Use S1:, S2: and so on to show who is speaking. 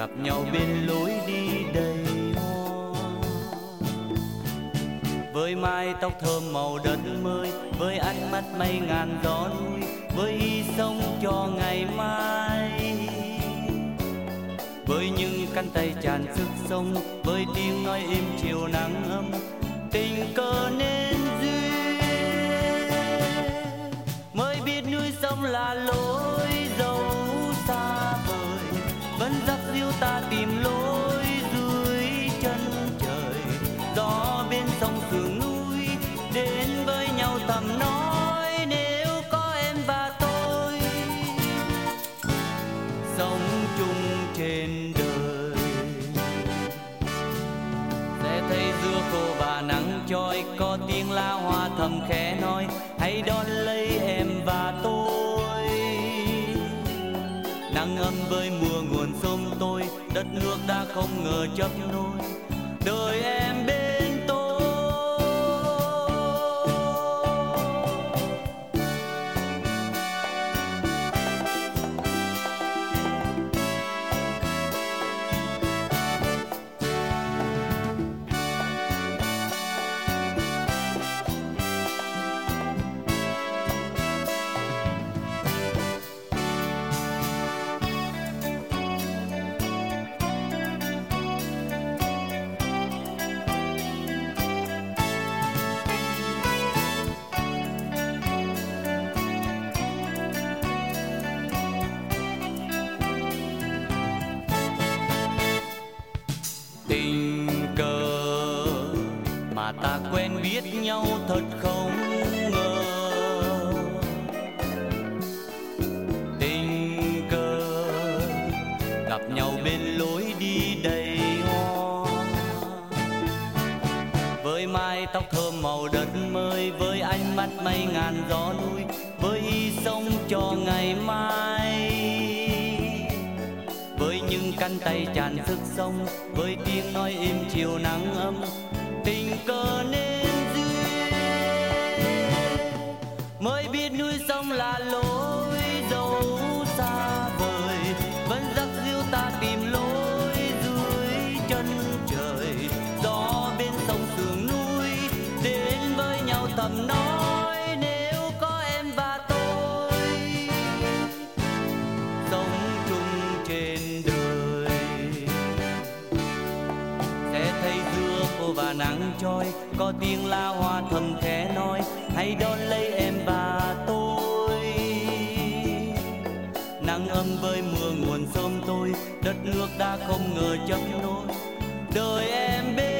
S1: gặp nhau bên lối đi đầy hoa. Với mái tóc thơm màu đất mới, với ánh mắt mây ngàn gió núi, với hy sống cho ngày mai, với những cánh tay tràn sức sống, với tiếng nói im chiều nắng ấm, tình cờ nên duyên. Mới biết núi sông là lối dẫu xa vời, vẫn dắt dìu ta tìm lối dưới chân trời. Gió bên sông sườn núi đến với nhau thầm nói, nếu có em và tôi sống chung trên đời, sẽ thấy dưa khô và nắng chói, có tiếng la hoa thầm khẽ nói, hãy đón lấy em và tôi. Nắng ấm với mùa nguồn sông tôi, đất nước đã không ngờ chấp nối, đời em bên tôi. Tình cờ mà ta quen biết nhau thật không ngờ, tình cờ gặp nhau bên lối đi đầy hoa. Với mái tóc thơm màu đất mới, với ánh mắt mây ngàn gió núi, với ý sống cho ngày mai, với những cánh tay tràn sức sống, với tiếng nói im chiều nắng ấm, tình cờ nên duyên. Mới biết núi sông là lối dẫu xa vời, vẫn dắt dìu ta tìm lối dưới chân trời. Gió bên sông sườn núi đến với nhau thầm nói, nếu có em và tôi sống chung trên đời, sẽ thấy dưa khô và nắng chói, có tiếng la hoa thầm khẽ nói, hãy đón lấy em và tôi. Nắng ấm với mưa nguồn sông tôi, đất nước đã không ngờ chấp nối, đời em bên